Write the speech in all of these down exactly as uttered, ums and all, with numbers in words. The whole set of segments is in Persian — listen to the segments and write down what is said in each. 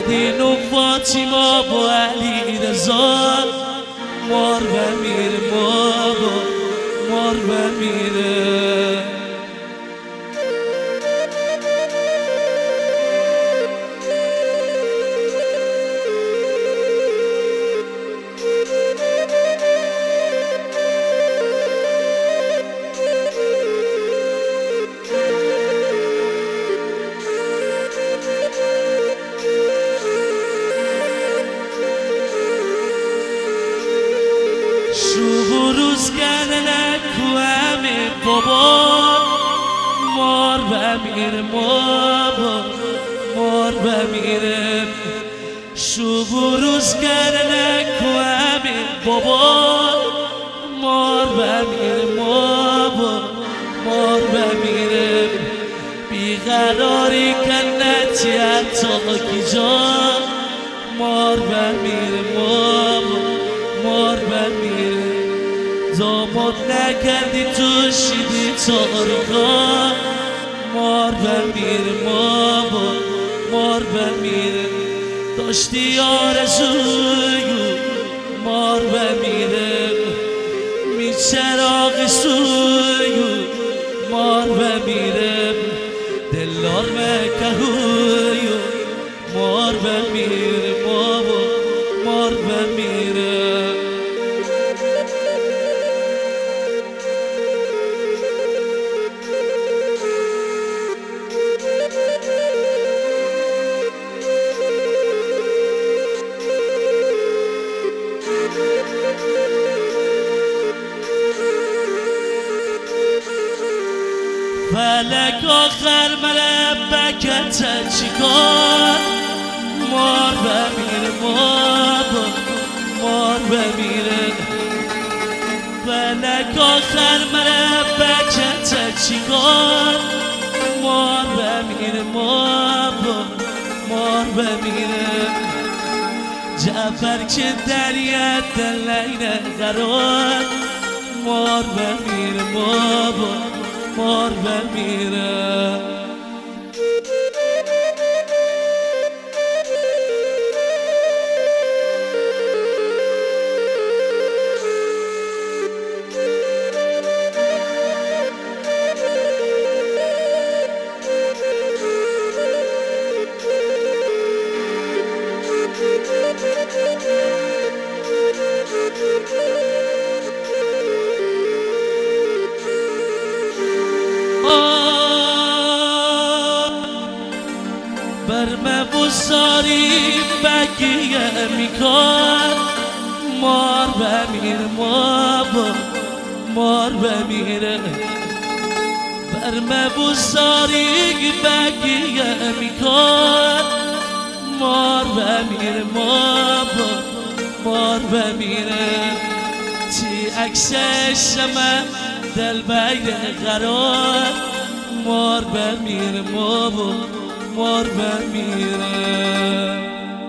فردین و فاطیما با علی رضا مار بمیره بابا مار بمیره. روز کردن کوامه بابا مار بمیره بابا مار بمیره. شب و روز کردن کوامه بابا مار بمیره بابا مار بمیره. بیقراری کنتی حتی کی جا مار بمیره بابا مار بمیره. داماد نکردی تو شیدی تاریکا مار بمیره بابا مار بمیره. داشتی آرزویو مار بمیره. می چراغ سویو مار بمیره. دلار مکهویو مار بمیره بابا مار بمیره. فلک آخر ملبکت چیکار مار بمیره بابا مار بمیره. فلک آخر ملبکت چیکار مار بمیره بابا مار بمیره. جعفر که دریت دلینه قرار مار بمیره بابا مار بمیره. برمه بزاری بگیه میکار مار بمیره بابا مار بمیره. برمه بزاری بگیه میکار مار بمیره بابا مار بمیره. تی عکسش من دل بین قرار مار بمیره بابا مار بمیره.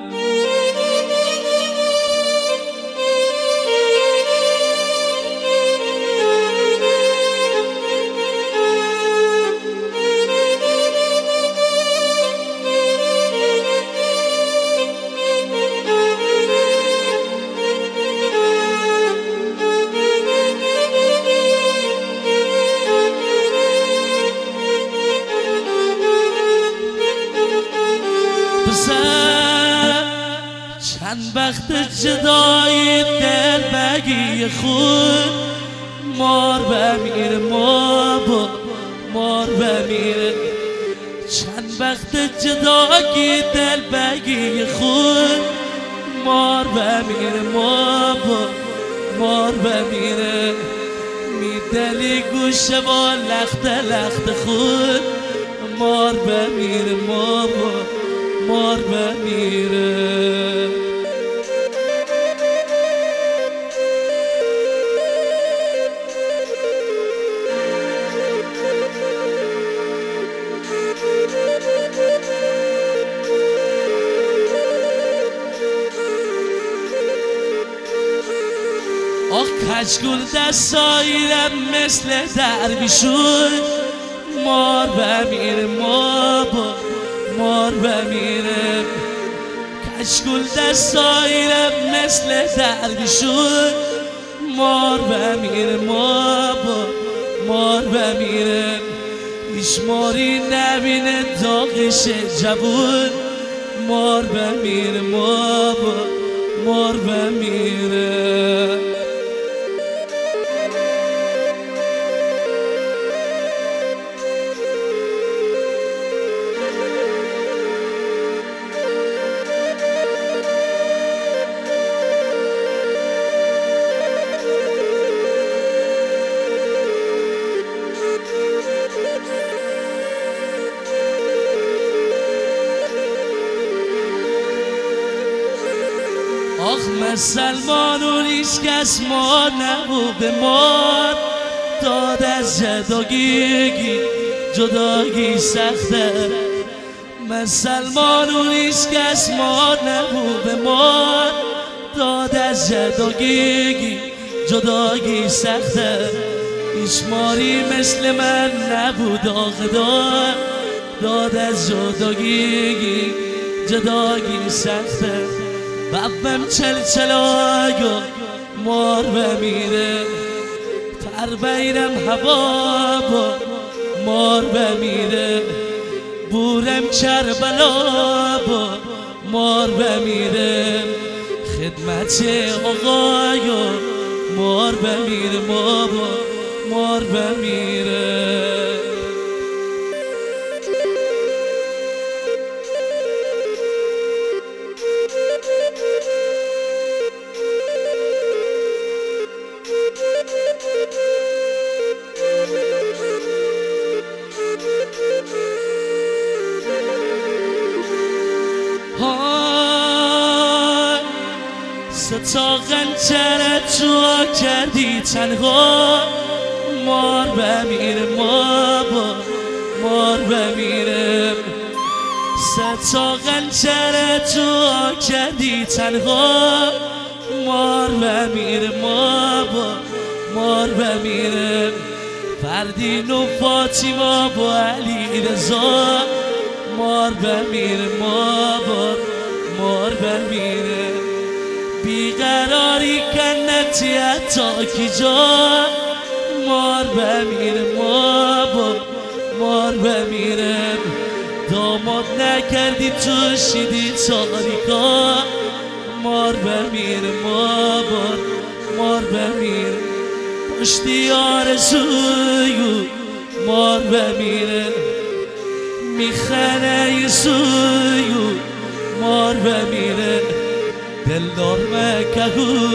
چند وقت جدای دل بگی خود مار بمیره بابا مار بمیره. چند وقت جدای دل بگی خود مار بمیره بابا مار بمیره. میدلی گوشه با لخت لخت خود مار بمیره بابا مار بمیره. آخ کجگل دستایرم مثل درویشون مار بمیره بابا مار بمیره. کشکول دستایرم مثل درویشون مار بمیره مابا مار بمیره هیچ ماری نبینه داغش جوون مار بمیره مابا مار بمیره آخ مسلمان و هیچ کس ما نبود به مار داد از جداگیگی جداگی سخته مسلمان و هیچ کس ما نبود به مار داد از جداگیگی جداگی سخته هیچ ماری مثل من نبود آخه داد داد از جداگیگی جداگی سخته بابم چل چلاگو مار بمیره تر بیرم هوا با مار بمیره بورم کربلا با مار بمیره خدمت آقایو مار بمیره ما با مار بمیره ستا غنچرت جوا کردی تنها مار بمیره مابا مار بمیره ستا غنچرت جوا کردی تنها مار بمیره مابا مار بمیره فردین و فاطمه با علی رضا مار بمیره مابا مار بمیره بیقراری کنتی حتی کی جا مار بمیره مابا مار بمیره داماد نکردی تو شیدی تاریکا مار بمیره مابا مار بمیره پشتی آرزویو مار بمیره میخنه سویو مار بمیره دلدار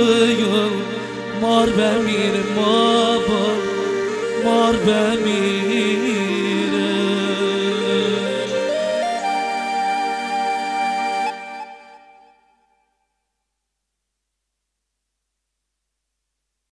مکهویو مار بمیره مابا مار بمیره